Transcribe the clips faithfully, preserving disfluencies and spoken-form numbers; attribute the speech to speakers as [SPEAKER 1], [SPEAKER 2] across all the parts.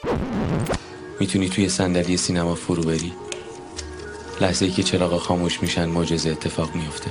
[SPEAKER 1] میتونی توی صندلی سینما فرو بری. لحظه‌ای که چراغا خاموش میشن معجزه اتفاق میفته.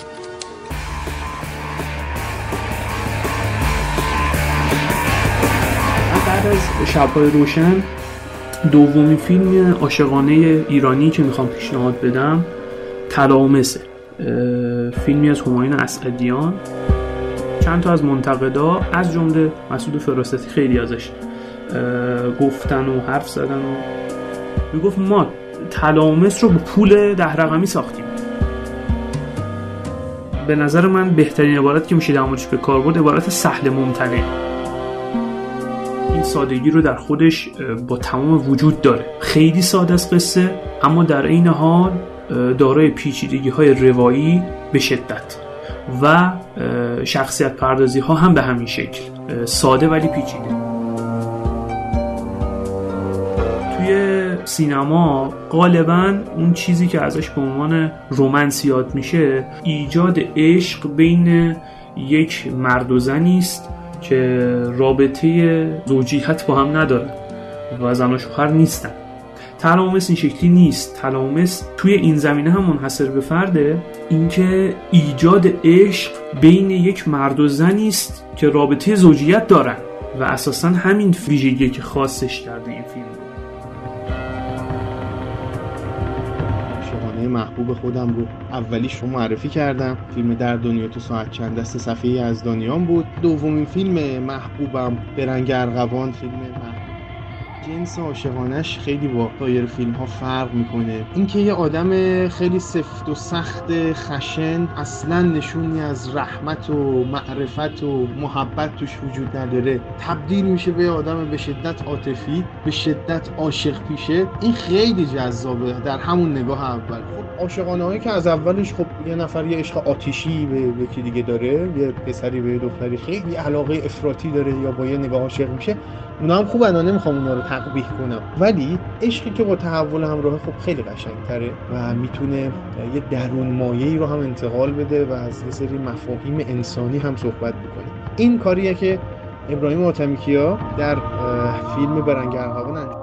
[SPEAKER 2] بعد از شب‌های روشن دومین فیلم عاشقانه ایرانی که میخوام پیشنهاد بدم تلامسه، فیلمی از همایون اسعدیان. چند تا از منتقدا از جمله مسعود فراستی خیلی ازش گفتن و حرف زدن و میگفت ما تلامس رو با پول ده رقمی ساختیم. به نظر من بهترین عبارت که میشه در موردش به کار برد عبارت سهل ممتنع. این سادگی رو در خودش با تمام وجود داره. خیلی ساده است قصه، اما در عین حال دارای پیچیدگی‌های روایی به شدت و شخصیت پردازی ها هم به همین شکل، ساده ولی پیچیده. توی سینما غالباً اون چیزی که ازش به عنوان رمانس یاد میشه ایجاد عشق بین یک مرد و زنی است که رابطه زوجیت با هم ندارن و زن و شوهر نیستن. تلامس این شکلی نیست. تلامس توی این زمینه هم منحصر به فرده، اینکه ایجاد عشق بین یک مرد و زنی است که رابطه زوجیت دارن و اساساً همین ویژگی که خاصش کرده این فیلم.
[SPEAKER 3] عاشقانه محبوب خودم رو اولیش رو معرفی کردم، فیلم در دنیا تو ساعت چند دست صفحه یزدانیان بود. دومین فیلم محبوبم به رنگ ارغوان، فیلم محبوب. جنس عاشقانش خیلی با سایر فیلم ها فرق میکنه. اینکه یه آدم خیلی سفت و سخت خشن اصلا نشونی از رحمت و معرفت و محبت توش وجود نداره، تبدیل میشه به آدم به شدت عاطفی، به شدت عاشق پیشه. این خیلی جذابه در همون نگاه اول. خب عاشقانه هایی که از اولش خب یه نفر یه عشق آتشی به یکی دیگه داره، یه پسری به یه دختری خیلی علاقه افراطی داره یا با یه نگاه عاشق میشه، اونا هم خوب انا نمیخوام اونا رو تقبیح کنم، ولی عشقی که با تحول همراه خب خیلی قشنگتره و میتونه یه درون مایه‌ای رو هم انتقال بده و از یه سری مفاهیم انسانی هم صحبت بکنه. این کاریه که ابراهیم حاتمیکیا در فیلم به رنگ ارغوان انجام.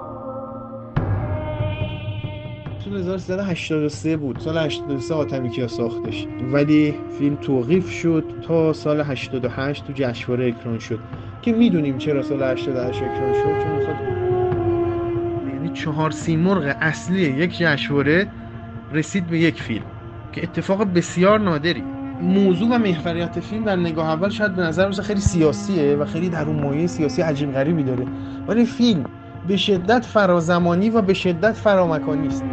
[SPEAKER 3] سال هزار و سیصد و هشتاد و سه بود، سال هشتاد و سه حاتمیکیا ساختش، ولی فیلم توقیف شد تا سال هشتاد و هشت تو جشنواره اکران شد که میدونیم چرا سال هشتاد و هشت اکران شد، چون خود یعنی چهار سیمرغ اصلی یک جشنواره رسید به یک فیلم که اتفاق بسیار نادری. موضوع و محوریت فیلم در نگاه اول شاید به نظر برسه خیلی سیاسیه و خیلی درون مایه سیاسی عجیب غریبی داره، ولی فیلم به شدت فرازمانی و به شدت فرامکانی است.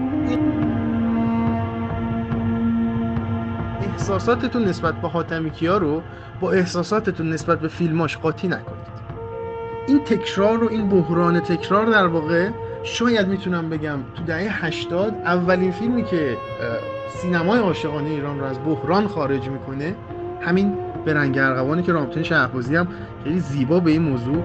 [SPEAKER 3] احساساتتون نسبت به حاتمیکیا رو با احساساتتون نسبت به فیلماش قاطی نکنید. این تکرار و این بحران تکرار در واقع شاید میتونم بگم تو دهه هشتاد اولین فیلمی که سینمای عاشقانه ایران رو از بحران خارج میکنه همین به رنگ ارغوانی که رامتین شهبازی هم خیلی زیبا به این موضوع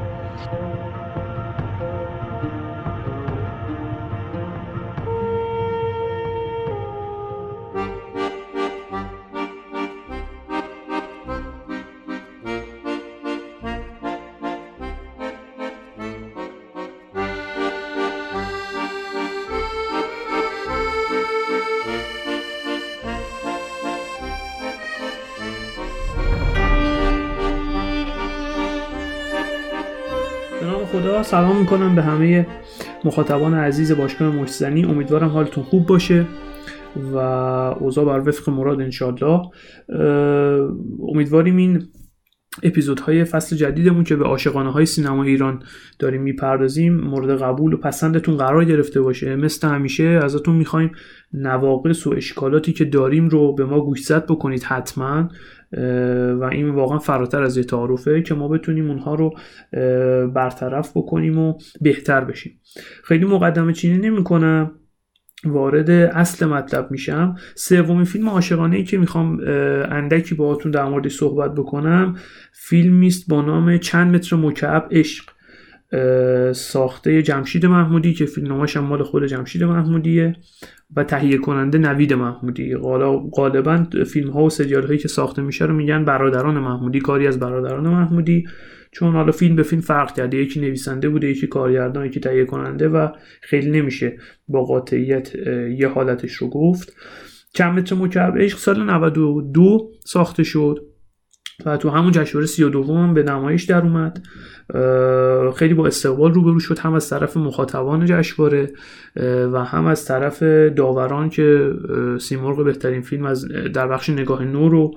[SPEAKER 2] خدا. سلام میکنم به همه مخاطبان عزیز باشگاه مشتزنی. امیدوارم حالتون خوب باشه و اوضاع بر وفق مراد انشالله. امیدواریم این اپیزودهای فصل جدیدمون که به عاشقانه های سینما ایران داریم میپردازیم مورد قبول و پسندتون قرار گرفته باشه. مثل همیشه ازتون میخوایم نواقص و اشکالاتی که داریم رو به ما گوشزد بکنید حتما، و این واقعا فراتر از یه تعارفه که ما بتونیم اونها رو برطرف بکنیم و بهتر بشیم. خیلی مقدمه چینی نمی کنم، وارد اصل مطلب میشم. سومین فیلم عاشقانه‌ای که میخوام اندکی باهاتون در موردش صحبت بکنم فیلمی است با نام چند متر مکعب عشق، ساخته جمشید محمودی که فیلمنامه‌ش هم مال خود جمشید محمودیه و تهیه کننده نوید محمودی. غالبا فیلم ها و سریال هایی که ساخته میشه رو میگن برادران محمودی، کاری از برادران محمودی، چون حالا فیلم به فیلم فرق کرده، یکی نویسنده بوده، یکی کارگردان، یکی تهیه کننده و خیلی نمیشه با قاطعیت یه حالتش رو گفت. چند متر مکعب عشق سال نود و دو ساخته شد و تو همون جشنواره سی و دوم هم به نمایش در اومد. خیلی با استقبال روبرو شد، هم از طرف مخاطبان جشنواره و هم از طرف داوران که سیمرغ بهترین فیلم از در بخش نگاه نو رو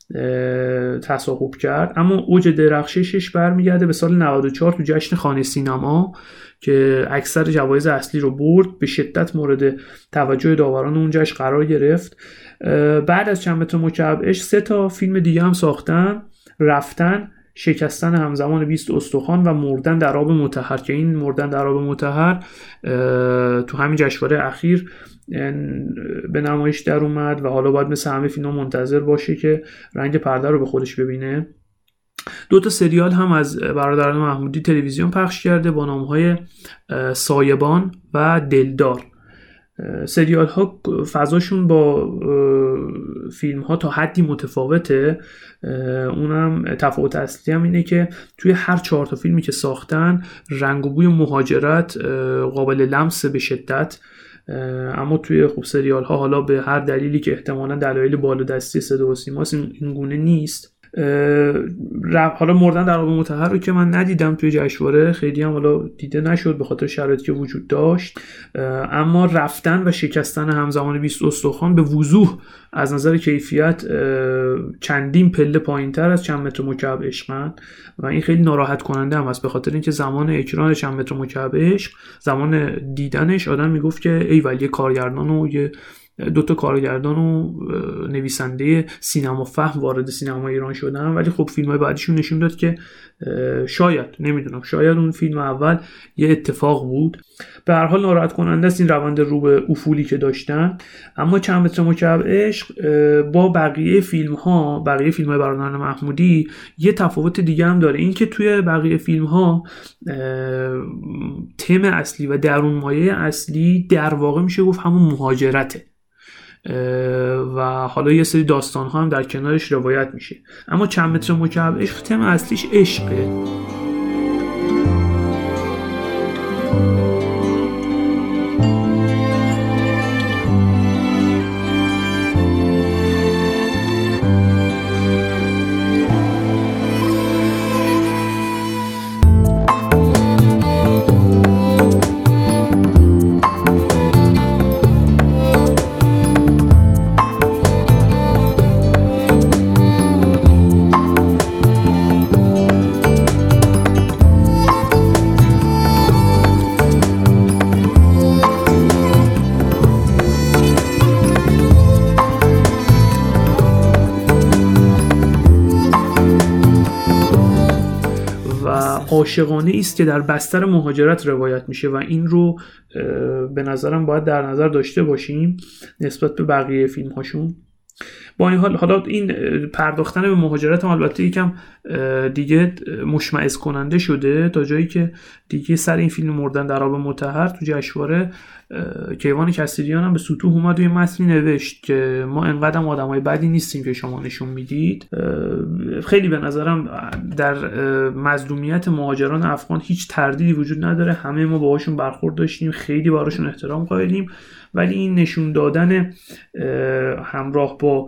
[SPEAKER 2] تصاحب کرد. اما اوج درخششش برمیگرده به سال نود و چهار تو جشن خانه سینما که اکثر جوایز اصلی رو برد، به شدت مورد توجه داوران اون جشن قرار گرفت. بعد از چند متر مکعب عشق سه تا فیلم دیگه هم ساختن: رفتن، شکستن همزمان بیست استخوان و مردن در آب مطهر، که این مردن در آب مطهر تو همین جشنواره اخیر به نمایش در اومد و حالا باید مثل همه فیلم‌ها منتظر باشه که رنگ پرده رو به خودش ببینه. دو تا سریال هم از برادران محمودی تلویزیون پخش کرده با نام‌های سایبان و دلدار. سریال ها فضاشون با فیلم ها تا حدی متفاوته. اونم تفاوت اصلی هم اینه که توی هر چهار تا فیلمی که ساختن رنگ و بوی مهاجرت قابل لمس به شدت، اما توی خوب سریال ها حالا به هر دلیلی که احتمالاً دلایل بالادستی صدا و سیماست این گونه نیست. حالا مردن در آب مطهر رو که من ندیدم توی جشنواره، خیلی هم حالا دیده نشد به خاطر شرایطی که وجود داشت، اما رفتن و شکستن همزمان بیست استخوان به وضوح از نظر کیفیت چندین پله پایین‌تر از چند متر مکعب عشقن و این خیلی ناراحت کننده هم است، به خاطر اینکه زمان اکران چند متر مکعب عشق، زمان دیدنش آدم میگفت که ای ولی کارگردان و یه دوتا کارگردان و نویسنده سینما فهم وارد سینما ایران شدن، ولی خب فیلم‌های بعدیشون نشون داد که شاید نمیدونم شاید اون فیلم اول یه اتفاق بود. به هر حال ناراحت کننده است این روند رو به افولی که داشتن. اما چند متر مکعب عشق با بقیه فیلم‌ها بقیه فیلم‌های برادران محمودی یه تفاوت دیگه هم داره، این که توی بقیه فیلم‌ها تم اصلی و درون مایه اصلی در واقع میشه گفت همون مهاجرته و حالا یه سری داستان ها هم در کنارش روایت میشه. اما چند متر مکعب عشق تم اصلیش عشقه. عاشقانه است که در بستر مهاجرت روایت میشه و این رو به نظرم باید در نظر داشته باشیم نسبت به بقیه فیلم هاشون. با این حال حالا این پرداختن به مهاجرت هم البته یکم دیگه مشمئز کننده شده تا جایی که دیگه سر این فیلم مردن در آب مطهر تو جشنواره کیوان کسریان هم به سطوح اومد و یه متنی نوشت که ما انقدر آدمای بدی نیستیم که شما نشون میدید. خیلی به نظرم در مظلومیت مهاجران افغان هیچ تردیدی وجود نداره، همه ما باهاشون برخورد داشتیم، خیلی براشون احترام قائلیم، ولی این نشون دادن همراه با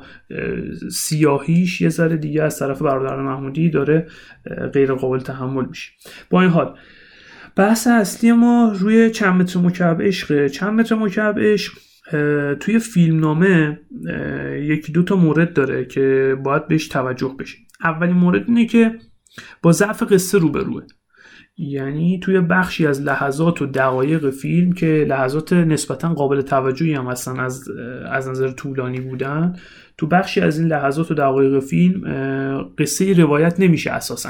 [SPEAKER 2] سیاهیش یه ذره دیگه از طرف برادران محمودی داره غیر قابل تحمل میشه. با این حال بحث اصلی ما روی چند متر مکعب عشق. چند متر مکعب عشق توی فیلمنامه یکی دو تا مورد داره که باید بهش توجه بشه. اولین مورد اینه که با ضعف قصه روبروه، یعنی توی بخشی از لحظات و دقایق فیلم که لحظات نسبتاً قابل توجهی هم هستن از از نظر طولانی بودن، تو بخشی از این لحظات و دقایق فیلم قصه روایت نمیشه اساساً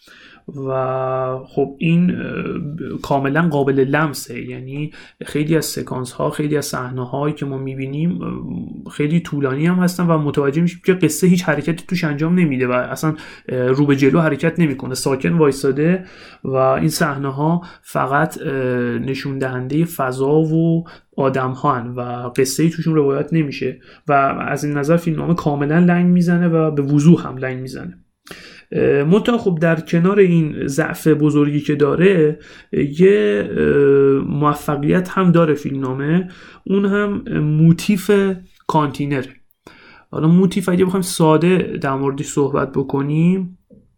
[SPEAKER 2] و خب این کاملا قابل لمسه، یعنی خیلی از سکانس ها خیلی از صحنه هایی که ما میبینیم خیلی طولانی هم هستن و متوجه میشیم که قصه هیچ حرکتی توش انجام نمیده و اصلا رو به جلو حرکت نمیکنه، ساکن وایساده و این صحنه ها فقط نشون دهنده فضا و آدم ها هن و قصه توشون روایت نمیشه و از این نظر فیلمنامه کاملا لنگ میزنه و به وضوح هم لنگ میزنه. منتها خب در کنار این ضعف بزرگی که داره یه موفقیت هم داره فیلمنامه، اون هم موتیف کانتینر. حالا موتیف اگه بخوایم ساده در موردش صحبت بکنیم،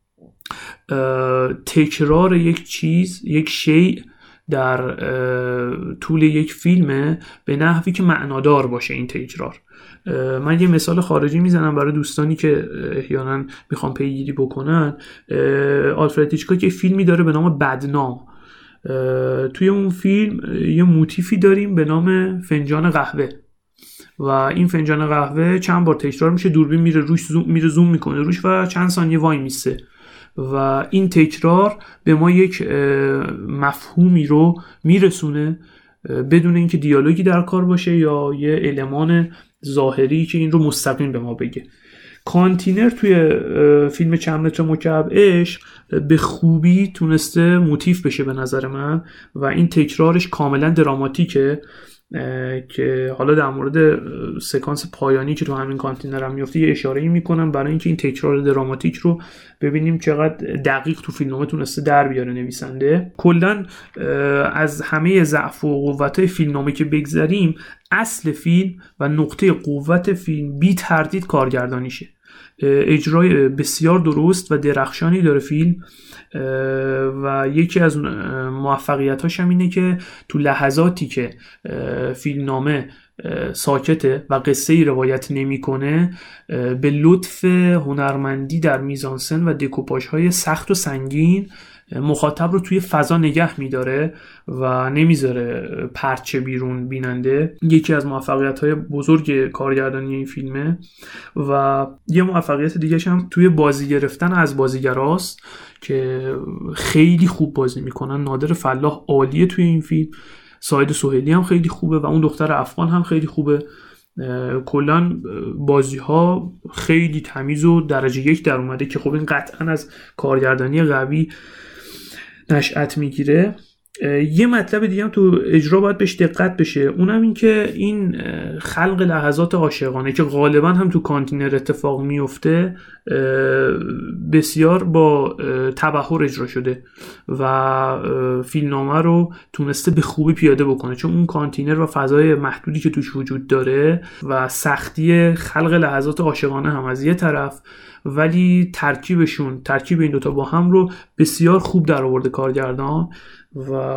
[SPEAKER 2] تکرار یک چیز، یک شیء در طول یک فیلمه به نحوی که معنادار باشه این تکرار. من یه مثال خارجی میزنم برای دوستانی که احیانا میخوان پیگیری بکنن. آلفرد هیچکاک یه فیلمی داره به نام بدنام. توی اون فیلم یه موتیفی داریم به نام فنجان قهوه و این فنجان قهوه چند بار تکرار میشه، دوربین میره روش، زوم میره زوم میکنه روش و چند ثانیه وای میسه و این تکرار به ما یک مفهومی رو میرسونه بدون اینکه دیالوگی در کار باشه یا یه المان ظاهری که این رو مستقیم به ما بگه. کانتینر توی فیلم چند متر مکعب عشق به خوبی تونسته موتیف بشه به نظر من و این تکرارش کاملا دراماتیکه که حالا در مورد سکانس پایانی که تو همین کانتینر هم میفته یه اشاره‌ای میکنم برای اینکه این تکرار دراماتیک رو ببینیم چقدر دقیق تو فیلمنامه تونسته در بیاره نویسنده. کلا از همه ضعف و قوت‌های فیلمنامه که بگذریم، اصل فیلم و نقطه قوت فیلم بی تردید کارگردانیشه. اجرای بسیار درست و درخشانی داره فیلم و یکی از موفقیتاش هم اینه که تو لحظاتی که فیلمنامه ساکته و قصه ای روایت نمیکنه، به لطف هنرمندی در میزانسن و دکوپاژ های سخت و سنگین مخاطب رو توی فضا نگه میداره و نمیذاره پرچه بیرون بیننده. یکی از موفقیت‌های بزرگ کارگردانی این فیلمه و یه موفقیت دیگه‌ش هم توی بازی گرفتن از بازیگراست که خیلی خوب بازی میکنن. نادر فلاح عالیه توی این فیلم، ساید سهیلی هم خیلی خوبه و اون دختر افغان هم خیلی خوبه. کلا بازی ها خیلی تمیز و درجه یک در اومده که خب این قطعا از کارگردانی قوی نشأت میگیره. یه مطلب دیگه هم تو اجرا باید بهش دقت بشه، اونم این که این خلق لحظات عاشقانه که غالبا هم تو کانتینر اتفاق میفته بسیار با تبحر اجرا شده و فیلمنامه رو تونسته به خوبی پیاده بکنه، چون اون کانتینر و فضای محدودی که توش وجود داره و سختی خلق لحظات عاشقانه هم از یه طرف، ولی ترکیبشون ترکیب این دوتا با هم رو بسیار خوب در آورده کارگردان و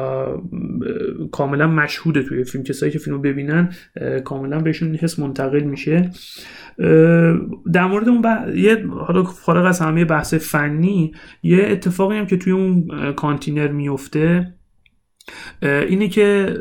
[SPEAKER 2] کاملا مشهوده توی فیلم. کسایی که فیلمو ببینن کاملا بهشون حس منتقل میشه. در مورد اون ب... یه حالا فارغ از همه بحث فنی، یه اتفاقی هم که توی اون کانتینر میفته اینه که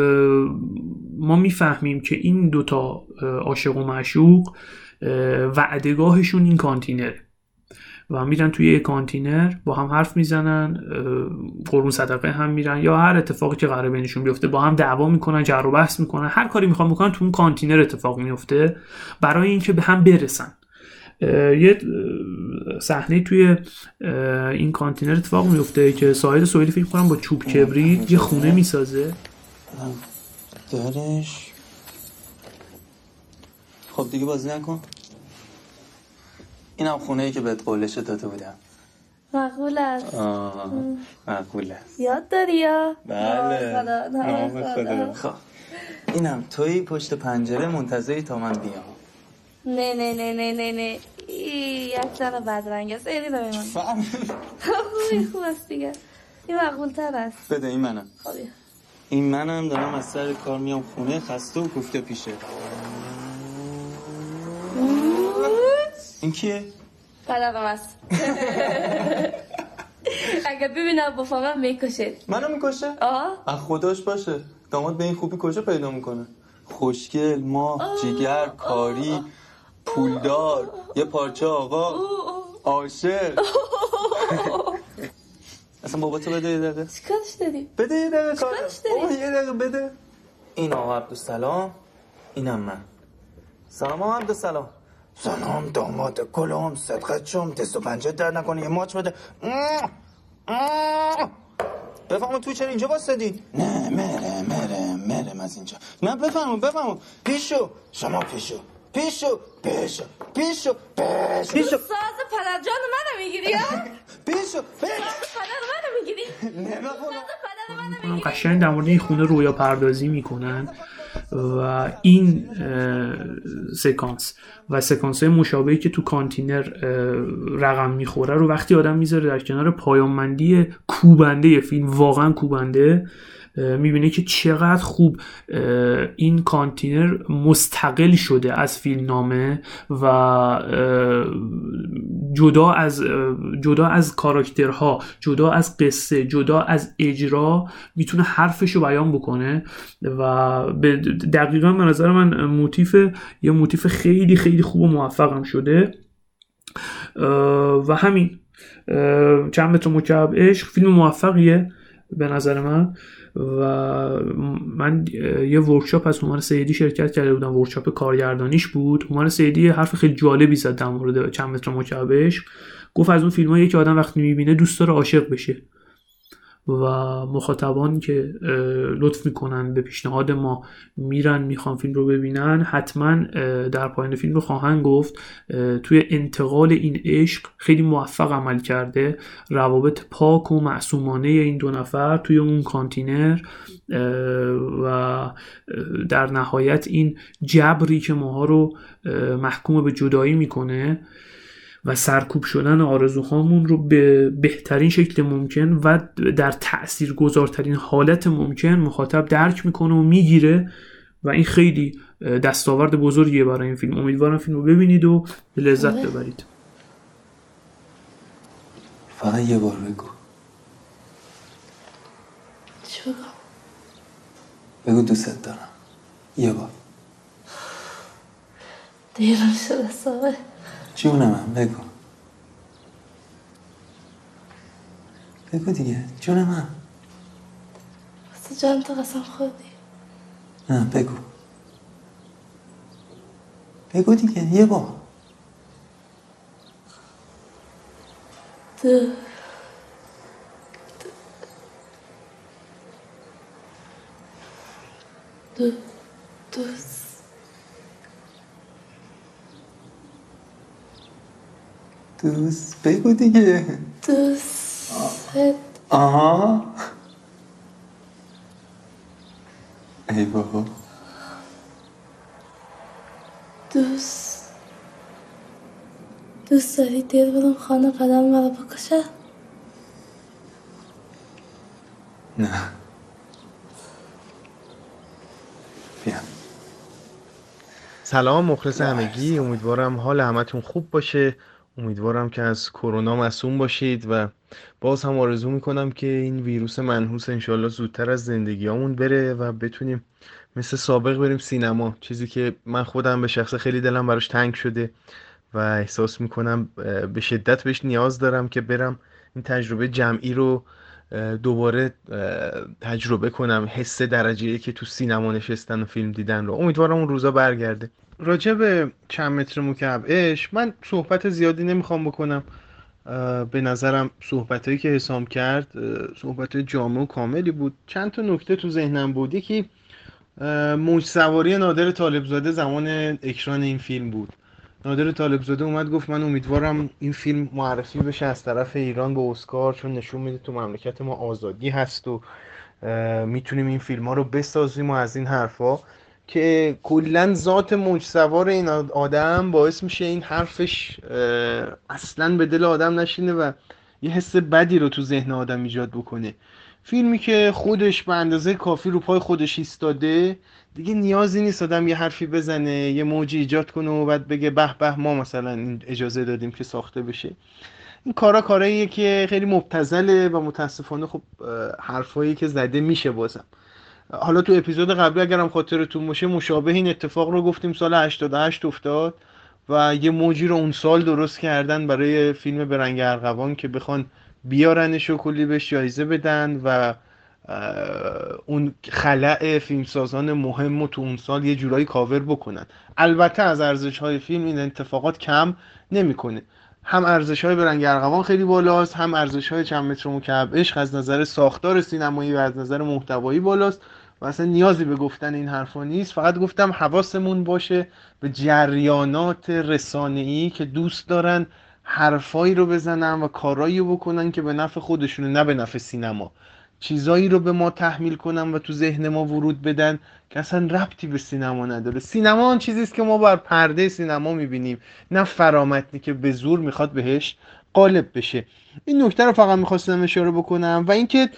[SPEAKER 2] ما میفهمیم که این دوتا عاشق و معشوق وعدگاهشون این کانتینره و میرن توی یک کانتینر با هم حرف میزنن، قربون صدقه هم میرن یا هر اتفاقی که قراره بینشون بیفته، با هم دعوا میکنن، جر و بحث میکنن، هر کاری میخوان بکنن تو اون کانتینر اتفاق میفته برای اینکه به هم برسن. یه صحنه توی این کانتینر اتفاق میفته که ساید سهیلی فکر کنم با چوب کبریت یه خونه میسازه.
[SPEAKER 4] دارش خب دیگه بازی نکن. اینم خونه‌ای که بهت قولش داده بودم.
[SPEAKER 5] معقول است.
[SPEAKER 4] آه معقول است.
[SPEAKER 5] یاد داری یا؟
[SPEAKER 4] بله.
[SPEAKER 5] نام خدا.
[SPEAKER 4] خب اینم توی پشت پنجره منتظری تا من بیام.
[SPEAKER 5] نه نه نه نه نه نه یک زن بدرنگ است. اینی به من
[SPEAKER 4] فهم
[SPEAKER 5] خوبی خوب است دیگه. این معقول تر است.
[SPEAKER 4] بده این منم.
[SPEAKER 5] خوبی.
[SPEAKER 4] این منم دارم از سر کار میام خونه، خسته و کوفته پیشه. این کیه؟
[SPEAKER 5] پدرم است. اگه ببینم با فهمم میکشه.
[SPEAKER 4] منو میکشه؟
[SPEAKER 5] آه
[SPEAKER 4] از خداش باشه. داماد به این خوبی کجا پیدا میکنه؟ خوشگل، ماه، جیگر، کاری، پولدار، یه پارچه آقا، عاشق. اصلا بابا تو بده یه دقیقه.
[SPEAKER 5] چیکارش داری؟
[SPEAKER 4] بده یه دقیقه کار.
[SPEAKER 5] بابا
[SPEAKER 4] یه دقیقه بده. این آقا عبدالسلام، اینم من. سلام آقا عبدالسلام. سلام داماد گلم، صدقت شم، دست و پنجه در نکنه، یه ماچ بده. بفهمون تو چرا اینجا بستدی؟ نه مره مره مره از اینجا. نه بفهمون بفهمون پیشو شما پیشو پیشو پیشو پیشو پیشو پیشو
[SPEAKER 5] ساز پدر جان منو میگیری ها؟
[SPEAKER 4] پیشو
[SPEAKER 5] ساز پدر منو میگیری؟
[SPEAKER 4] نمیخونم
[SPEAKER 5] ساز پدر منو میگیری؟
[SPEAKER 2] قشنگ در مورد این خونه رویا پردازی میکنن و این سکانس و سکانس های مشابهی که تو کانتینر رقم میخوره رو وقتی آدم میذاره در کنار پایان‌بندی کوبنده فیلم، واقعا کوبنده، میبینه که چقدر خوب این کانتینر مستقل شده از فیلم نامه و جدا از جدا از کاراکترها، جدا از قصه، جدا از اجرا میتونه حرفشو بیان بکنه و دقیقا به نظر من موتیف یه موتیف خیلی خیلی خوب و موفقم شده. و همین چند متر مکعب عشق فیلم موفقیه به نظر من و من یه ورکشاپ از هومن سیدی شرکت کرده بودم، ورکشاپ کارگردانیش بود. هومن سیدی حرف خیلی جالبی زد در مورد چند متر مکعب عشق. گفت از اون فیلمایی که آدم وقتی میبینه دوست داره عاشق بشه و مخاطبانی که لطف میکنن به پیشنهاد ما میرن میخوان فیلم رو ببینن حتما در پایان فیلم رو خواهند گفت توی انتقال این عشق خیلی موفق عمل کرده. روابط پاک و معصومانه این دو نفر توی اون کانتینر و در نهایت این جبری که ماها رو محکوم به جدایی میکنه و سرکوب شدن آرزوهامون رو به بهترین شکل ممکن و در تأثیرگذارترین حالت ممکن مخاطب درک میکنه و میگیره و این خیلی دستاورد بزرگیه برای این فیلم. امیدوارم فیلم رو ببینید و لذت ببرید.
[SPEAKER 1] فقط یه بار بگو.
[SPEAKER 5] چی بگم؟
[SPEAKER 1] بگو دوست دارم. یه بار.
[SPEAKER 5] دیرم شده سامه.
[SPEAKER 1] جونم هم بگو. بگو دیگه جونم هم.
[SPEAKER 5] بسه جان تو قسم خودی.
[SPEAKER 1] نه بگو. بگو دیگه یه بار.
[SPEAKER 5] دو دو دوست
[SPEAKER 1] دوست بگو دیگه.
[SPEAKER 5] دوست
[SPEAKER 1] آها ای بابا.
[SPEAKER 5] دوست دوست داری دیر بدم خانه پدرم مرا بکشه؟
[SPEAKER 1] نه بیا.
[SPEAKER 3] سلام مخلص همگی، امیدوارم حال همتون خوب باشه، امیدوارم که از کرونا معصوم باشید و باز هم آرزو میکنم که این ویروس منحوس انشالله زودتر از زندگیامون بره و بتونیم مثل سابق بریم سینما، چیزی که من خودم به شخص خیلی دلم براش تنگ شده و احساس میکنم به شدت بهش نیاز دارم که برم این تجربه جمعی رو دوباره تجربه کنم، حس درجه‌ای که تو سینما نشستن و فیلم دیدن رو. امیدوارم اون روزا برگرده. راجع به چند متر مکعب عشق من صحبت زیادی نمیخوام بکنم. به نظرم صحبتایی که حسام کرد صحبتای جامع و کاملی بود. چند تا نکته تو ذهنم بود. یکی موج سواری نادر طالبزاده زمان اکران این فیلم بود. نادر طالبزاده اومد گفت من امیدوارم این فیلم معرفی بشه از طرف ایران به اسکار، چون نشون میده تو مملکت ما آزادی هست و میتونیم این فیلم ها رو بسازیم و از این حرفا، که کلن ذات موج سوار این آدم باعث میشه این حرفش اصلا به دل آدم نشینه و یه حس بدی رو تو ذهن آدم ایجاد بکنه. فیلمی که خودش به اندازه کافی رو پای خودش ایستاده، دیگه نیازی نیست آدم یه حرفی بزنه، یه موجی ایجاد کنه و بعد بگه به به ما مثلا اجازه دادیم که ساخته بشه. این کارا کاراییه که خیلی مبتذله و متاسفانه خب حرفایی که زده میشه. بازم حالا تو اپیزود قبلی اگرم خاطرتون باشه مشابه این اتفاق رو گفتیم، سال هشتاد و هشت افتاد و یه موجی رو اون سال درست کردن برای فیلم به رنگ ارغوان که بخوان بیارنش و کلی بهش جایزه بدن و اون خلأ فیلمسازان مهم رو تو اون سال یه جورایی کاور بکنن. البته از ارزش‌های فیلم این اتفاقات کم نمی‌کنه. هم ارزش‌های به رنگ ارغوان خیلی بالاست، هم ارزش‌های چند متر مکعب عشق از نظر ساختار سینمایی و از نظر محتوایی بالاست و اصلا نیازی به گفتن این حرفا نیست. فقط گفتم حواسمون باشه به جریانات رسانه‌ای که دوست دارن حرفایی رو بزنن و کارایی رو بکنن که به نفع خودشونه نه به نفع سینما، چیزایی رو به ما تحمیل کنن و تو ذهن ما ورود بدن که اصلا ربطی به سینما نداره. سینما آن چیزیست که ما بر پرده سینما میبینیم، نه فرامتنی که به زور میخواد بهش غالب بشه. این نکته رو فقط میخواستم اشاره بکنم. و اینکه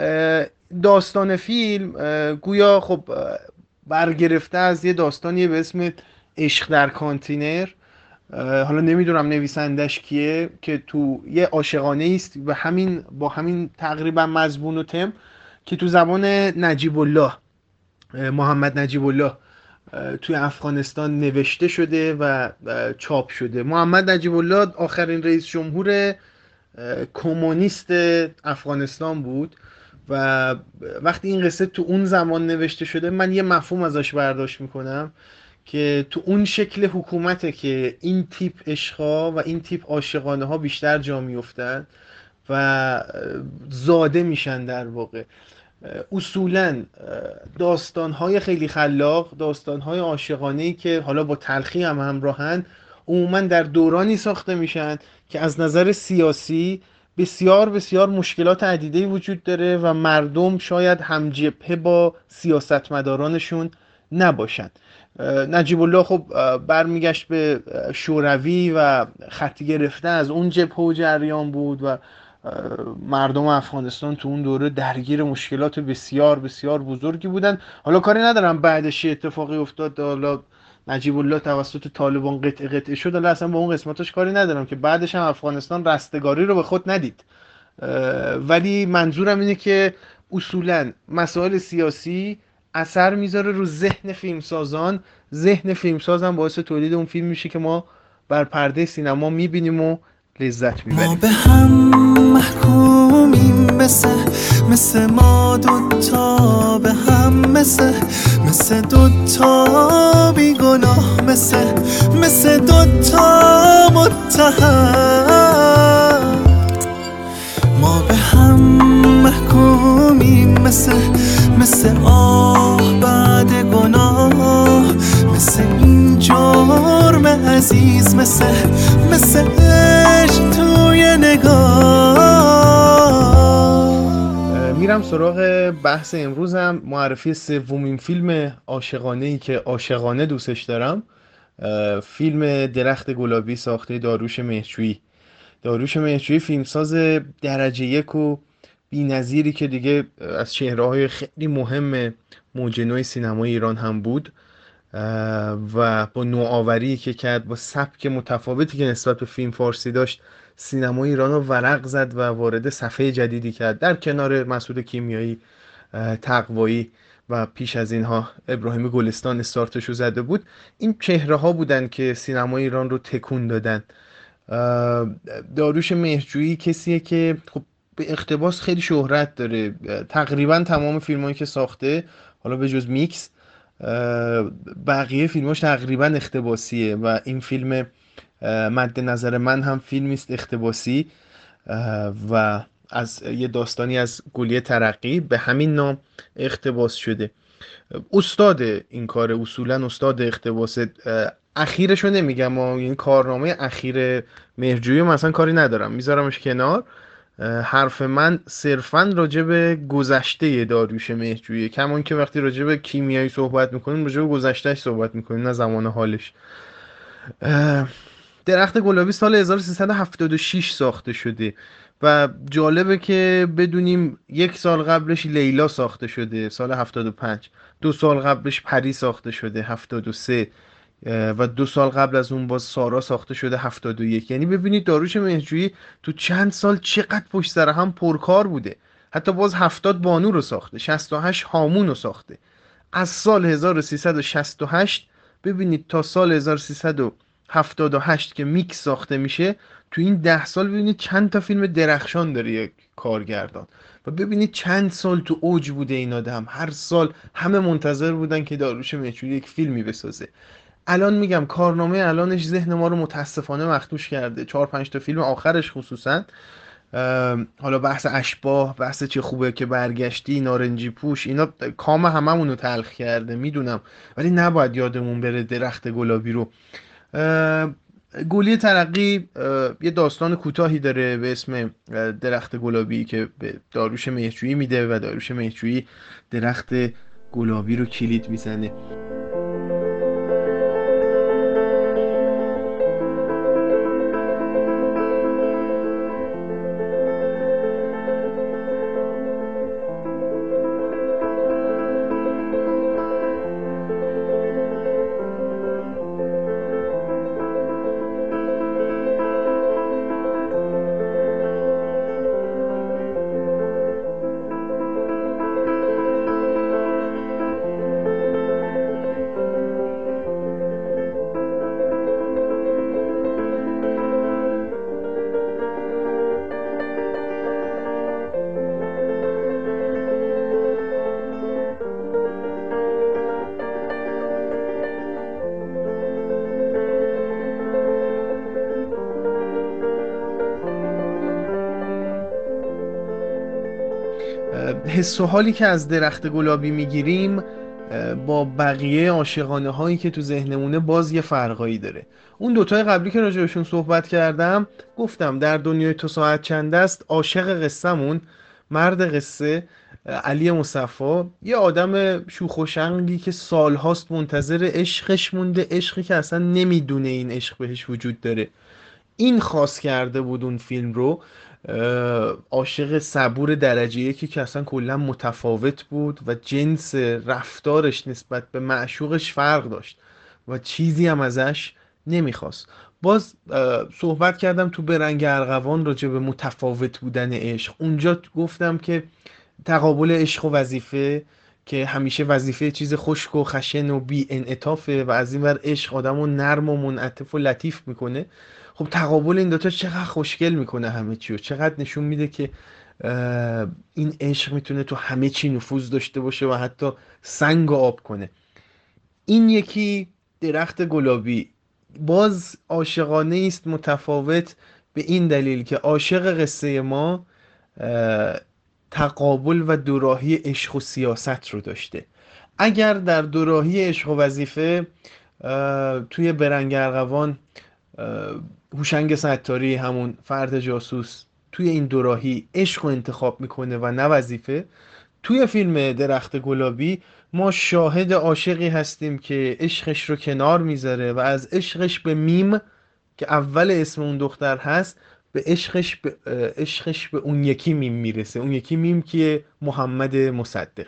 [SPEAKER 3] داستان فیلم گویا خب برگرفته از یه داستانی به اسم عشق در کانتینر، حالا نمیدونم نویسندش کیه، که تو یه عاشقانه است و همین با همین تقریبا مضمون و تم که تو زبان نجیب الله، محمد نجیب الله، توی افغانستان نوشته شده و چاپ شده. محمد نجیب الله آخرین رئیس جمهور کمونیست افغانستان بود و وقتی این قصه تو اون زمان نوشته شده من یه مفهوم ازش برداشت میکنم که تو اون شکل حکومته که این تیپ عشقا و این تیپ عاشقانه ها بیشتر جا میفتن و زاده میشن. در واقع اصولا داستانهای خیلی خلاق، داستانهای عاشقانه‌ای که حالا با تلخی هم همراهن، عموما در دورانی ساخته میشن که از نظر سیاسی بسیار بسیار مشکلات عدیده‌ای وجود داره و مردم شاید همجبهه با سیاستمدارانشون نباشن. نجیب الله خب برمیگشت به شوروی و خط گرفته از اون جبهه و جریان بود و مردم افغانستان تو اون دوره درگیر مشکلات بسیار بسیار بزرگی بودن. حالا کاری ندارم بعدش اتفاقی افتاد، حالا نجیب الله توسط طالبان قطع قطع شد، حالا اصلا با اون قسمتش کاری ندارم که بعدش هم افغانستان رستگاری رو به خود ندید. ولی منظورم اینه که اصولا مسائل سیاسی اثر میذاره رو ذهن فیلمسازان. ذهن فیلمساز هم باعث تولید اون فیلم میشه که ما بر پرده سینما میبینیم و لذت میبریم.
[SPEAKER 6] ما به هم محکومیم مثل مثل ما دوتا به هم مثل مثل دوتا بیگناه مثل مثل دوتا متهم. ما به هم محکومیم مثل مثل آه بعد گناه مثل این جرم عزیز مثل مثل عشق توی نگاه.
[SPEAKER 3] میرم سراغ بحث امروزم، معرفی سومین فیلم عاشقانه‌ای که عاشقانه دوستش دارم، فیلم درخت گلابی ساخته داریوش مهرجویی. داریوش مهرجویی فیلمساز درجه یک و بی‌نظیری که دیگه از چهره‌های خیلی مهم موج نو سینمای ایران هم بود و با نوآوری که کرد، با سبک متفاوتی که نسبت به فیلم فارسی داشت، سینمای ایران رو ورق زد و وارد صفحه جدیدی کرد. در کنار مسعود کیمیایی، تقوایی و پیش از اینها ابراهیم گلستان استارتشو زده بود. این چهره ها بودن که سینمای ایران رو تکون دادن. داریوش مهرجویی کسیه که خب به اقتباس خیلی شهرت داره. تقریبا تمام فیلمایی که ساخته، حالا به جز میکس، بقیه فیلماش تقریبا اقتباسیه و این فیلم مد نظر من هم فیلمی است اقتباسی و از یه داستانی از گلیه ترقی به همین نام اقتباس شده. استاد این کار، اصولا استاد اقتباس. اخیرشو نمیگم، این کارنامه اخیر مهرجویی مثلا کاری ندارم، میذارمش کنار. حرف من صرفاً راجع به گذشته داریوش مهرجویی، کمان که وقتی راجع به کیمیایی صحبت میکنیم راجع به گذشتهش صحبت میکنیم نه زمان حالش. درخت گلابی سال هزار و سیصد و هفتاد و شش ساخته شده و جالبه که بدونیم یک سال قبلش لیلا ساخته شده سال هفتاد و پنج، دو سال قبلش پری ساخته شده هفتاد و سه و دو سال قبل از اون باز سارا ساخته شده هفتاد و یک. یعنی ببینید داریوش مهرجویی تو چند سال چقدر پشت سر هم پرکار بوده. حتی باز هفتاد بانو رو ساخته، شصت و هشت هامون رو ساخته. از سال هزار و سیصد و شصت و هشت ببینید تا سال هزار و سیصد و هفتاد و هشت که میکس ساخته میشه، تو این ده سال ببینید چند تا فیلم درخشان داره یک کارگردان و ببینید چند سال تو اوج بوده این آدم. هر سال همه منتظر بودن که داریوش مهرجویی یک فیلمی بسازه. الان میگم کارنامه الانش ذهن ما رو متاسفانه مخدوش کرده. چهار پنج تا فیلم آخرش خصوصا حالا بحث اشباح، بحث چه خوبه که برگشتی، نارنجی پوش، اینا کام هممونو تلخ کرده میدونم، ولی نباید یادمون بره درخت گلابی رو. گلی ترقی یه داستان کوتاهی داره به اسم درخت گلابی که به داریوش مهرجویی میده و داریوش مهرجویی درخت گلابی رو کلید میزنه. حس و حالی که از درخت گلابی میگیریم با بقیه عاشقانه هایی که تو ذهنمونه باز یه فرقایی داره. اون دوتای قبلی که راجعشون صحبت کردم گفتم در دنیای تو ساعت چند است عاشق قصه‌مون، مرد قصه علی مصفی، یه آدم شوخ و شنگی که سالهاست منتظر عشقش مونده، عشقی که اصلا نمیدونه این عشق بهش وجود داره. این خاص کرده بود اون فیلم رو. عاشق صبور درجه یکی که اصلا کلا متفاوت بود و جنس رفتارش نسبت به معشوقش فرق داشت و چیزی هم ازش نمیخواست. باز صحبت کردم تو برنگ ارغوان راجع به متفاوت بودن عشق. اونجا گفتم که تقابل عشق و وظیفه که همیشه وظیفه چیز خشک و خشن و بی انعطافه و از این ور عشق آدمو نرم و منعطف و لطیف میکنه. خب تقابل این دوتا چقدر خوشگل میکنه همه چی و چقدر نشون میده که این عشق میتونه تو همه چی نفوذ داشته باشه و حتی سنگ و آب کنه. این یکی درخت گلابی باز عاشقانه است، متفاوت به این دلیل که عاشق قصه ما تقابل و دوراهی عشق و سیاست رو داشته. اگر در دوراهی عشق و وظیفه توی برنگ ارغوان هوشنگ ستاری همون فرد جاسوس توی این دوراهی عشق رو انتخاب میکنه و نه وظیفه، توی فیلم درخت گلابی ما شاهد عاشقی هستیم که عشقش رو کنار میذاره و از عشقش به میم که اول اسم اون دختر هست به عشقش به عشقش به اون یکی میم میرسه. اون یکی میم که محمد مصدق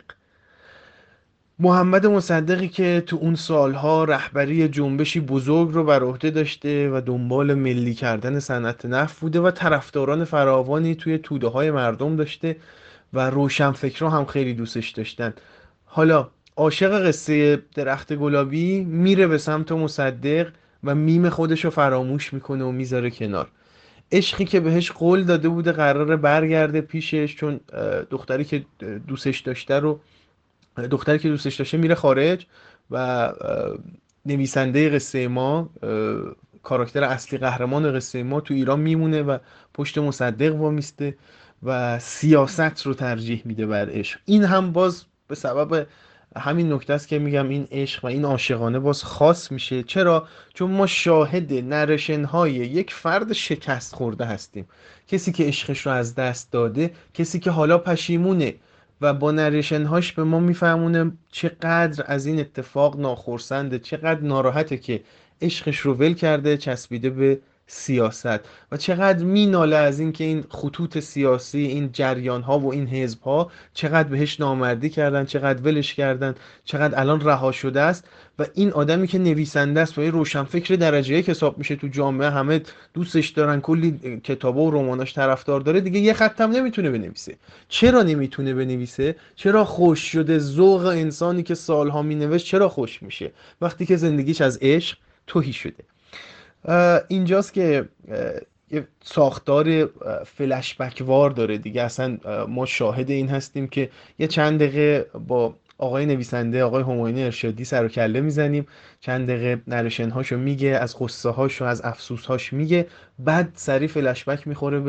[SPEAKER 3] محمد مصدقی که تو اون سالها رهبری جنبشی بزرگ رو بر عهده داشته و دنبال ملی کردن صنعت نفت بوده و طرفداران فراوانی توی توده های مردم داشته و روشنفکرها هم خیلی دوستش داشتن. حالا عاشق قصه درخت گلابی میره به سمت مصدق و میم خودش رو فراموش میکنه و میذاره کنار. عشقی که بهش قول داده بوده قراره برگرده پیشش، چون دختری که دوستش داشته رو دختری که دوستش داشته میره خارج و نویسنده قصه ما، کاراکتر اصلی قهرمان قصه ما تو ایران میمونه و پشت مصدق وامیسته و سیاست رو ترجیح میده بر عشق. این هم باز به سبب همین نکته است که میگم این عشق و این عاشقانه باز خاص میشه. چرا؟ چون ما شاهد نرشنهای یک فرد شکست خورده هستیم، کسی که عشقش رو از دست داده، کسی که حالا پشیمونه و با نریشنهاش به ما میفهمونه چقدر از این اتفاق ناخرسنده، چقدر ناراحته که عشقش رو ول کرده چسبیده به سیاست و چقدر میناله از این که این خطوط سیاسی، این جریان ها و این حزب ها چقدر بهش نامردی کردن، چقدر ولش کردن، چقدر الان رها شده است. و این آدمی که نویسنده است و یه روشنفکر درجه یک حساب میشه تو جامعه، همه دوستش دارن، کلی کتابا و رماناش طرفدار داره، دیگه یه خط هم نمیتونه بنویسه. چرا نمیتونه بنویسه؟ چرا خوش شده؟ ذوق انسانی که سالها مینوشت چرا خوش میشه وقتی که زندگیش از عشق تهی شده؟ اینجاست که یه ساختار فلش بک وار داره دیگه. اصلا ما شاهد این هستیم که یه چند دقیقه با آقای نویسنده آقای همایون ارشادی سر و کله میزنیم، چند دقیقه نرشنهاشو میگه، از قصه هاشو از افسوس هاش میگه، بعد سری فلش بک میخوره به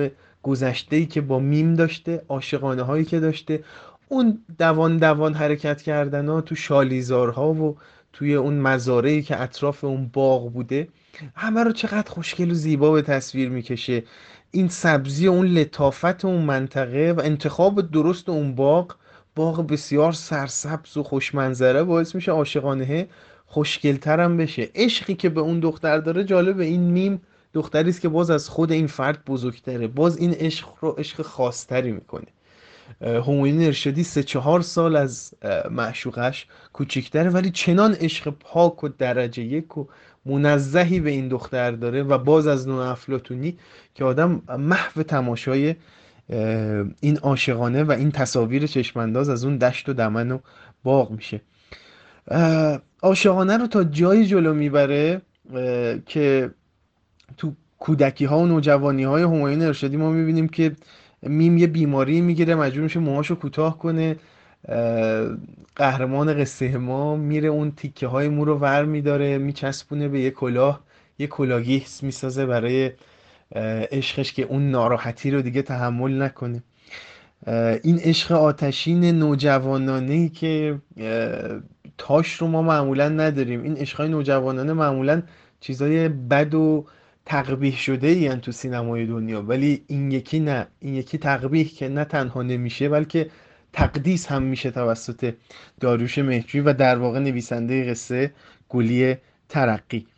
[SPEAKER 3] گذشته‌ای که با میم داشته، عاشقانه هایی که داشته، اون دوان دوان حرکت کردن ها تو شالیزارها و توی اون مزارعی که اطراف اون باغ بوده، همه رو چقدر خوشگل و زیبا به تصویر میکشه. این سبزی و اون لطافت اون منطقه و انتخاب درست اون باغ، باغ بسیار سرسبز و خوشمنظره، باعث میشه عاشقانه خوشگل‌تر هم بشه. عشقی که به اون دختر داره جالبه، این میم دختری است که باز از خود این فرد بزرگتره، باز این عشق رو عشق خاصتری میکنه. همایون ارشادی سه چهار سال از معشوقش کوچیکتره، ولی چنان عشق پاک و درجه یک و منزهی به این دختر داره و باز از نوع افلاطونی که آدم محو تماشای این عاشقانه و این تصاویر چشمانداز از اون دشت و دمن و باغ میشه. عاشقانه رو تا جایی جلو میبره که تو کودکی ها و نوجوانی های همایون ارشادی ما میبینیم که میم یه بیماری میگیره، مجبور میشه موهاشو کوتاه کنه. قهرمان قصه ما میره اون تیکه های مو رو ور میداره، میچسبونه به یه کلاه، یه کلاگیس میسازه برای عشقش که اون ناراحتی رو دیگه تحمل نکنه. این عشق آتشین نوجوانانه‌ای که تاش رو ما معمولا نداریم. این عشقای نوجوانانه معمولا چیزای بد و تقبیح شده ای هن تو سینمای دنیا، ولی این یکی نه، این یکی تقبیح که نه تنها نمیشه بلکه تقدیس هم میشه توسط داریوش مهرجویی و در واقع نویسنده قصه گلی ترقی.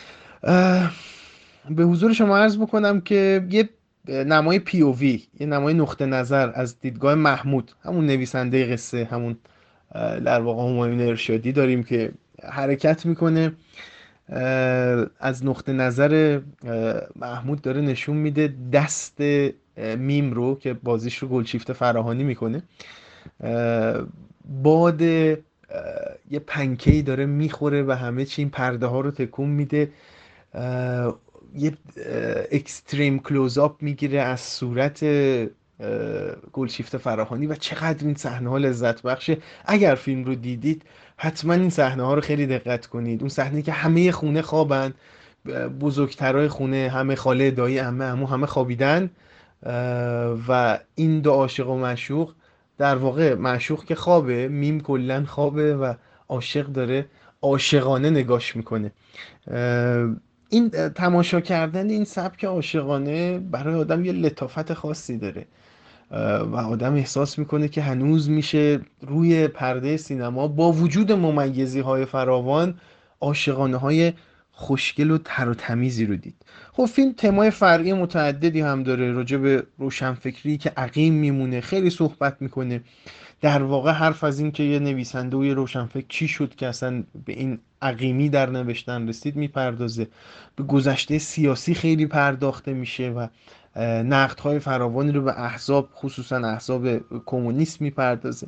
[SPEAKER 3] به حضور شما عرض بکنم که یه نمای پی او وی، یه نمای نقطه نظر از دیدگاه محمود، همون نویسنده قصه، همون در واقع همایون ارشادی داریم که حرکت میکنه. از نقطه نظر محمود داره نشون میده دست میم رو که بازیش رو گلشیفته فراهانی میکنه، باد یه پنکه‌ای داره میخوره و همه چی این پرده ها رو تکون میده. یه اکستریم کلوزآپ میگیره از صورت گلشیفته فراهانی و چقدر این صحنه ها لذت بخشه. اگر فیلم رو دیدید حتما این صحنه ها رو خیلی دقت کنید. اون صحنه که همه خونه خوابن، بزرگترای خونه، همه خاله، دایی، عمه، عمو، همه خوابیدن و این دو عاشق و معشوق، در واقع معشوق که خوابه، میم کلن خوابه و عاشق داره عاشقانه نگاش میکنه. این تماشا کردن این سبک عاشقانه برای آدم یه لطافت خاصی داره و آدم احساس میکنه که هنوز میشه روی پرده سینما با وجود ممیزی های فراوان عاشقانه های خوشگل و تر و تمیزی رو دید. خب فیلم تمای فرعی متعددی هم داره، راجع به روشنفکری که عقیم میمونه خیلی صحبت میکنه. در واقع حرف از این که یه نویسنده و یه روشنفکر چی شد که اصلا به این عقیمی در نوشتن رسید میپردازه. به گذشته سیاسی خیلی پرداخته میشه و نقدهای فراوانی رو به احزاب، خصوصا احزاب کمونیست میپردازه.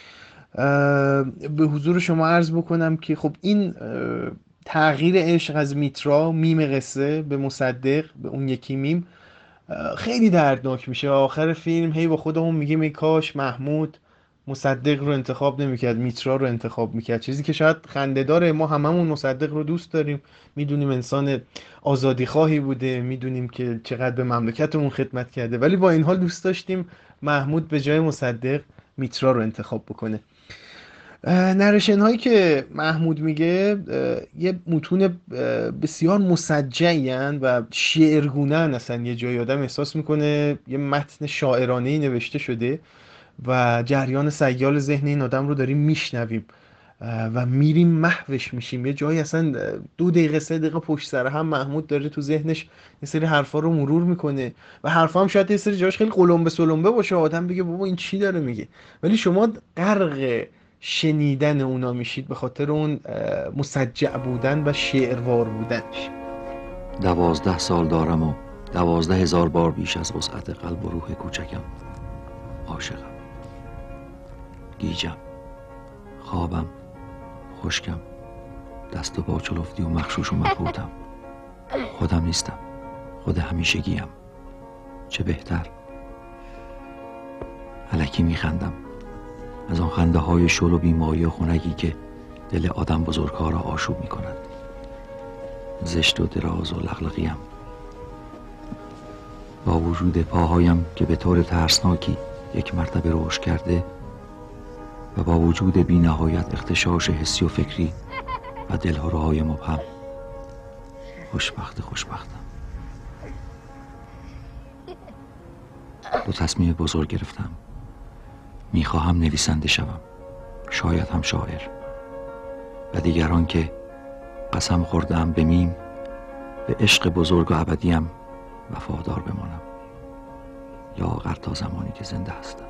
[SPEAKER 3] به حضور شما عرض بکنم که خب این تغییر عشق از میترا، میم قصه، به مصدق، به اون یکی میم، خیلی دردناک میشه. آخر فیلم هی با خودمون میگیم ای کاش محمود مصدق رو انتخاب نمیکرد، میترا رو انتخاب میکرد. چیزی که شاید خنده داره، ما هممون مصدق رو دوست داریم، میدونیم انسان آزادی خواهی بوده، میدونیم که چقدر به مملکتمون خدمت کرده، ولی با این حال دوست داشتیم محمود به جای مصدق میترا رو انتخاب بکنه. نریشن هایی که محمود میگه یه متون بسیار مسجعی هستند و شعرگونه هستند. اصلا یه جایی آدم احساس میکنه یه متن شاعرانه‌ای نوشته شده و جریان سیال ذهن این آدم رو داریم میشنویم و میریم محوش میشیم. یه جایی اصلا دو دقیقه سه دقیقه پشت سر هم محمود داره تو ذهنش یه سری حرفا رو مرور میکنه و حرفا هم شاید یه سری جاش خیلی قلمبه سلمبه باشه، آدم بگه بابا این چی داره میگه، ولی شما غرق شنیدن اونا میشید به خاطر اون مسجع بودن و شعروار بودنش.
[SPEAKER 7] دوازده سال دارم و دوازده هزار بار بیش از وسعت قلب و روح کوچکم عاشقم، گیجم، خوابم، خشکم، دست و پا چلفتی و مخشوش و مبهوتم. خودم نیستم، خود همیشگیم. چه بهتر. الکی میخندم، از آن خنده های شل و بیمایی و خنکی که دل آدم بزرگها را آشوب میکند. زشت و دراز و لغلقیم. با وجود پاهایم که به طور ترسناکی یک مرتبه رشد کرده و با وجود بی نهایت اختشاش حسی و فکری و دلهره‌های مبهم، خوشبخت خوشبختم. دو تصمیم بزرگ گرفتم. میخواهم نویسنده شوم، شاید هم شاعر، و دیگران که قسم خوردم به میم، به عشق بزرگ و ابدیم وفادار بمانم، یا آخر تا زمانی که زنده هستم.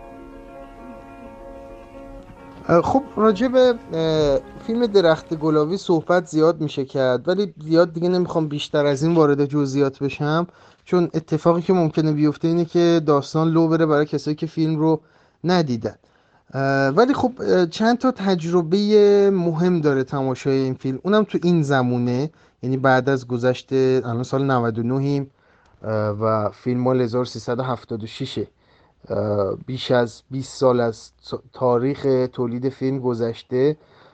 [SPEAKER 3] خب راجع به فیلم درخت گلابی صحبت زیاد میشه کرد، ولی زیاد دیگه نمیخوام بیشتر از این وارد جزئیات بشم، چون اتفاقی که ممکنه بیفته اینه که داستان لو بره برای کسایی که فیلم رو ندیدن. ولی خب چند تا تجربه مهم داره تماشای این فیلم، اونم تو این زمونه، یعنی بعد از گذشته الان سال نود و نه ایم و فیلم مال هزار و سیصد و هفتاد و شش، بیش از بیست سال از تاریخ تولید فیلم گذشته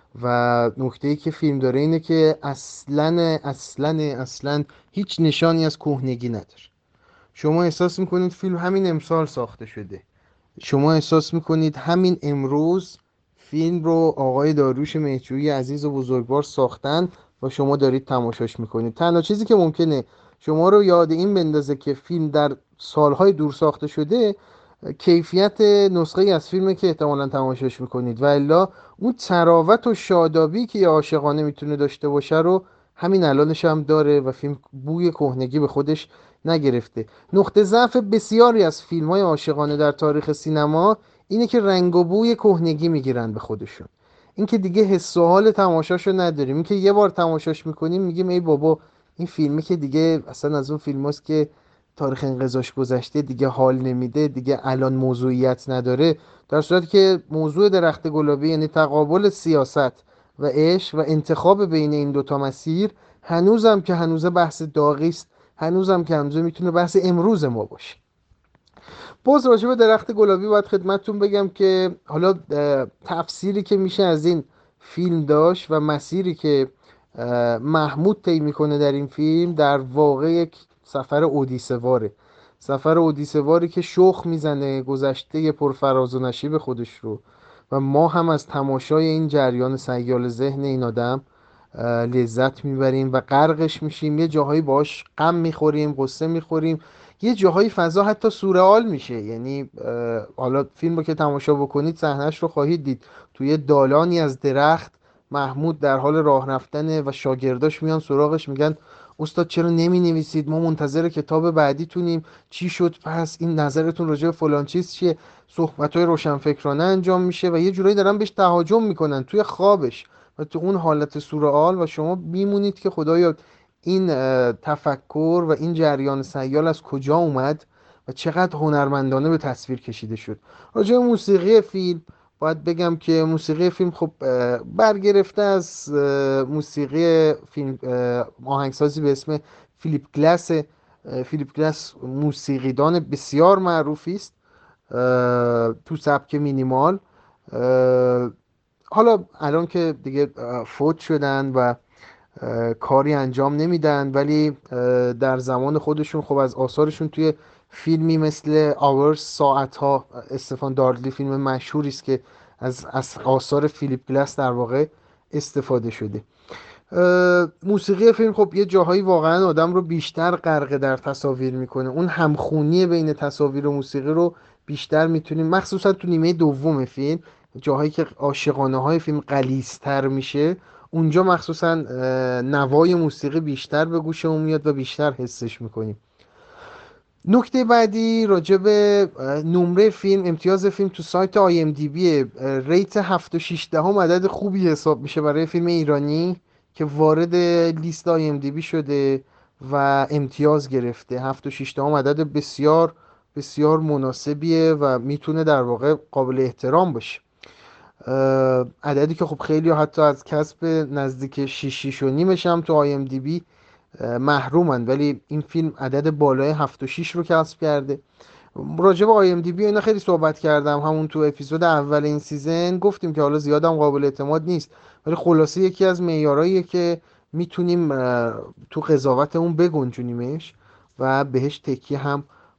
[SPEAKER 3] و نکته‌ای که فیلم داره اینه که اصلاً اصلاً اصلاً هیچ نشانی از کهنگی نداره. شما احساس میکنید فیلم همین امسال ساخته شده، شما احساس میکنید همین امروز فیلم رو آقای داریوش مهرجویی عزیز و بزرگوار ساختن و شما دارید تماشاش میکنید. تنها چیزی که ممکنه شما رو یاد این بندازه که فیلم در سالهای دور ساخته شده کیفیت نسخه ای از فیلمه که احتمالاً تماشاش میکنید، و الا اون تراوت و شادابی که یه عاشقانه میتونه داشته باشه رو همین الانش هم داره و فیلم بوی کهنگی به خودش نگرفته. نقطه ضعف بسیاری از فیلم‌های عاشقانه در تاریخ سینما اینه که رنگ و بوی کهنگی میگیرن به خودشون، این که دیگه حس و حال تماشاشو نداریم، این که یه بار تماشاش میکنیم میگیم ای بابا این فیلمی که دیگه اصلا از اون فیلماست که تاریخ انقضاش گذشته، دیگه حال نمیده، دیگه الان موضوعیت نداره، در صورتی که موضوع درخت گلابی یعنی تقابل سیاست و عشق و انتخاب بین این دوتا مسیر هنوزم که هنوزه بحث داغی است، هنوزم که هنوزه میتونه بحث امروز ما باشه. باز راجع به درخت گلابی باید خدمتتون بگم که حالا تفسیری که میشه از این فیلم داشت و مسیری که محمود طی میکنه در این فیلم در واقع یک سفر اودیسه‌واره، سفر اودیسه‌واری که شخ میزنه گذشته پرفراز و نشیب خودش رو و ما هم از تماشای این جریان سیال ذهن این آدم لذت میبریم و غرقش میشیم، یه جاهایی باش غم میخوریم، قصه میخوریم، یه جاهایی فضا حتی سورئال میشه. یعنی حالا فیلم رو که تماشا بکنید صحنه‌اش رو خواهید دید، توی دالانی از درخت محمود در حال راه رفتنه و شاگرداش میان سراغش میگن استاد چرا نمی نویسید، ما منتظر کتاب بعدیتونیم، چی شد پس، این نظرتون راجع به فلان چیز چیه؟ صحبت‌های روشنفکرانه انجام میشه و یه جورایی دارن بهش تهاجم میکنن توی خوابش و تو اون حالت سورئال و شما میمونید که خدایا این تفکر و این جریان سیال از کجا اومد و چقدر هنرمندانه به تصویر کشیده شد. راجع به موسیقی فیلم باید بگم که موسیقی فیلم خب برگرفته از موسیقی فیلم آهنگسازی به اسم فیلیپ گلاس. فیلیپ گلاس موسیقیدان بسیار معروفی است تو سبک مینیمال. حالا الان که دیگه فوت شدن و کاری انجام نمیدن، ولی در زمان خودشون خب از آثارشون توی فیلمی مثل آورز ساعت ها، استفان داردلی فیلم مشهوری است که از از آثار فیلیپ گلاس در واقع استفاده شده. موسیقی فیلم خب یه جاهایی واقعا آدم رو بیشتر غرق در تصاویر میکنه، اون همخونی بین تصاویر و موسیقی رو بیشتر میتونیم، مخصوصا تو نیمه دوم فیلم جاهایی که عاشقانه های فیلم غلیظتر میشه، اونجا مخصوصا نوای موسیقی بیشتر به گوشمون میاد و بیشتر حسش میکنیم. نکته بعدی راجع به نمره فیلم، امتیاز فیلم تو سایت آی ام دی بی ریت هفت و شش دهم عدد خوبی حساب میشه برای فیلم ایرانی که وارد لیست آی ام دی بی شده و امتیاز گرفته. هفت و شش دهم عدد بسیار بسیار مناسبیه و میتونه در واقع قابل احترام باشه. عددی که خب خیلی حتی از کسب نزدیک شش شش و نیمش هم تو آی ام دی بی محرومن، ولی این فیلم عدد بالای هفت و شش رو کسب کرده. راجع به آی ام دی بی اینا خیلی صحبت کردم همون تو اپیزود اول این سیزن، گفتیم که حالا زیادم قابل اعتماد نیست، ولی خلاصه یکی از معیاراییه که میتونیم تو قضاوت اون بگنجونیمش و بهش تکیه هم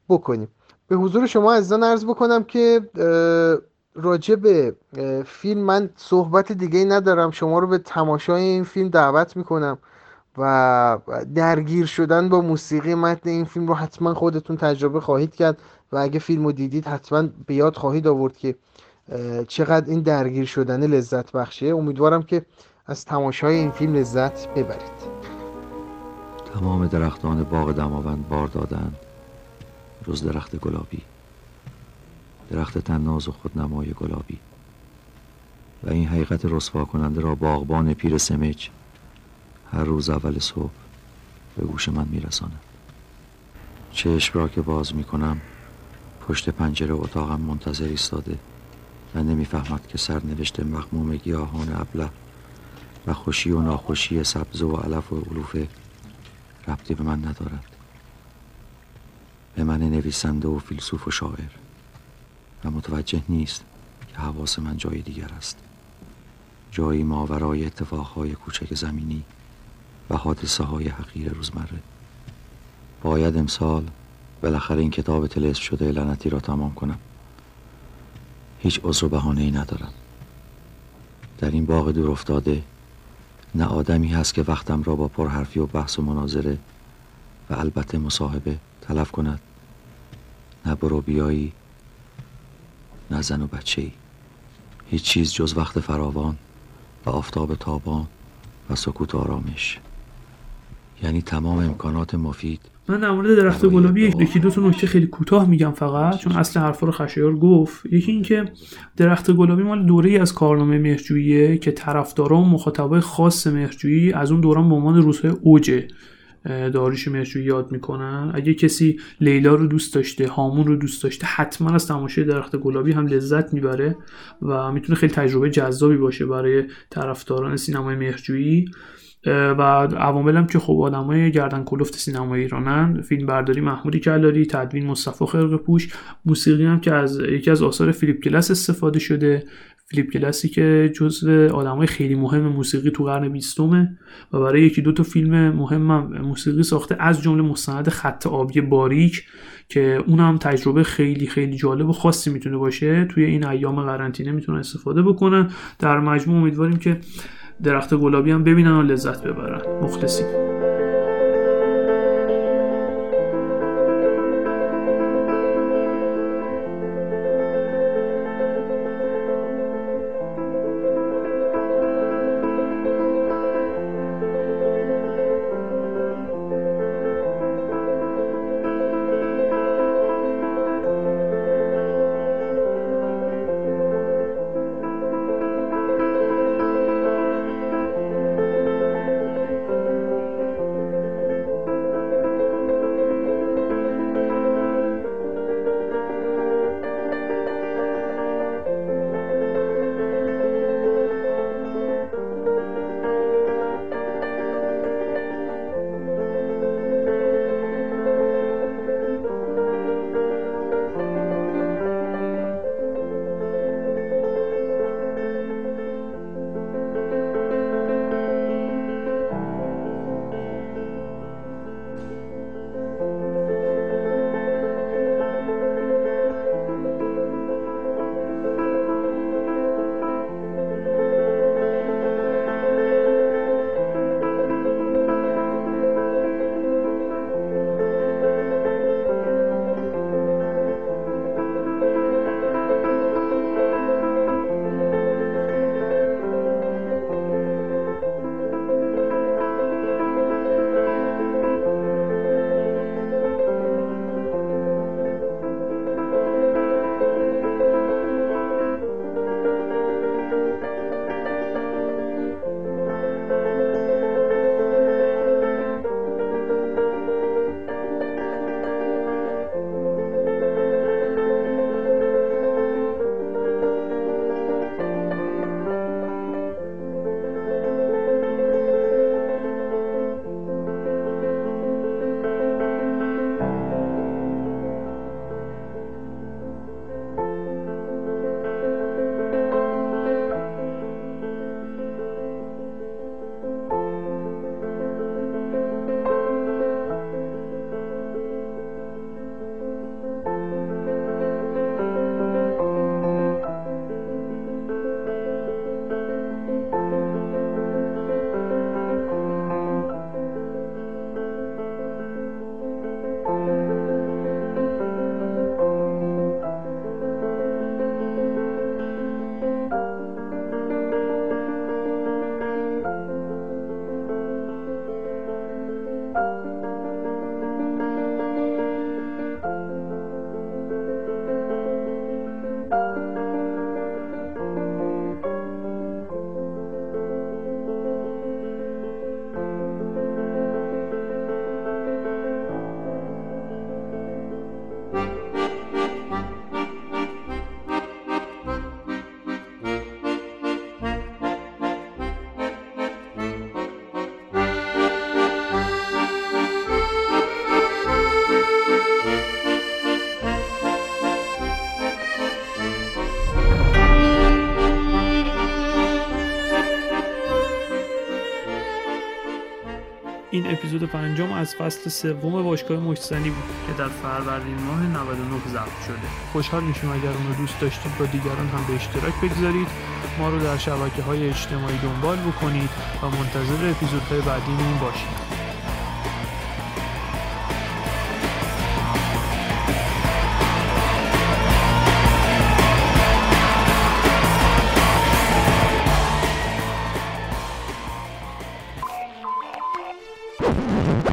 [SPEAKER 3] بکنیم. به حضور شما عزیزان عرض بکنم که راجع به فیلم من صحبت دیگه ندارم. شما رو به تماشای این فیلم دعوت میکنم و درگیر شدن با موسیقی متن این فیلم رو حتما خودتون تجربه خواهید کرد و اگه فیلم رو دیدید حتما به یاد خواهید آورد که چقدر این درگیر شدن لذت بخشه. امیدوارم که از تماشای این فیلم لذت ببرید.
[SPEAKER 7] تمام درختان باغ دماوند بار دادند جز درخت گلابی، درخت تناز و خودنمای گلابی، و این حقیقت رسوا کننده را باغبان پیر سمج هر روز اول صبح به گوش من میرساند. چشم را که باز میکنم پشت پنجره اتاقم منتظر ایستاده و نمیفهمد که سرنوشت مغموم گیاهان ابله و خوشی و ناخوشی سبز و علف و علوفه ربطی به من ندارد، به من نویسنده و فیلسوف و شاعر، و متوجه نیست که حواس من جای دیگر است، جایی ماورای اتفاقهای کوچک زمینی و حادثه های حقیر روزمره. باید امسال بالاخره این کتاب طلسم شده لعنتی را تمام کنم. هیچ عذر و بهانه‌ای ندارم. در این باغ دور افتاده نه آدمی هست که وقتم را با پرحرفی و بحث و مناظره و البته مصاحبه تلف کند، نه برو بیایی، نه زن و بچه‌ای. هیچ چیز جز وقت فراوان و آفتاب تابان و سکوت و آرامش، یعنی تمام امکانات مفید.
[SPEAKER 2] من در مورد درخت گلابی یکی دو تا نکته خیلی کوتاه میگم فقط، چون اصل حرفا رو خشایار گفت. یکی این که درخت گلابی مال دوره‌ای از کارنامه مهرجوییه که طرفداران و مخاطبای خاص مهرجویی از اون دوران به عنوان روزهای اوج داریوش مهرجویی یاد میکنن. اگه کسی لیلا رو دوست داشته، هامون رو دوست داشته، حتما از تماشای درخت گلابی هم لذت میبره و میتونه خیلی تجربه جذابی باشه برای طرفداران سینمای مهرجویی. و عوامل هم که خب آدمای گردن کلفت سینمای ایرانن، فیلم برداری محمود کلاری، تدوین مصطفی خرقه‌پوش، موسیقی هم که از یکی از آثار فیلیپ گلاس استفاده شده. فیلیپ گلاسی که جزو آدمای خیلی مهم موسیقی تو قرن بیستم و برای یکی دو تا فیلم مهم هم موسیقی ساخته، از جمله مستند خط آبی باریک که اونم تجربه خیلی خیلی جالب و خاصی میتونه باشه. توی این ایام قرنطینه میتونن استفاده بکنن. در مجموع امیدواریم که درخت گلابی هم ببینن و لذت ببرن. مخلصیم. این اپیزود پنجم از فصل سوم باشگاه مشتزنی بود که در فروردین ماه نود و نه ضبط شده. خوشحال میشیم اگر اون رو دوست داشتید با دیگران هم به اشتراک بگذارید، ما رو در شبکه‌های اجتماعی دنبال بکنید و منتظر اپیزودهای بعدیمون باشید.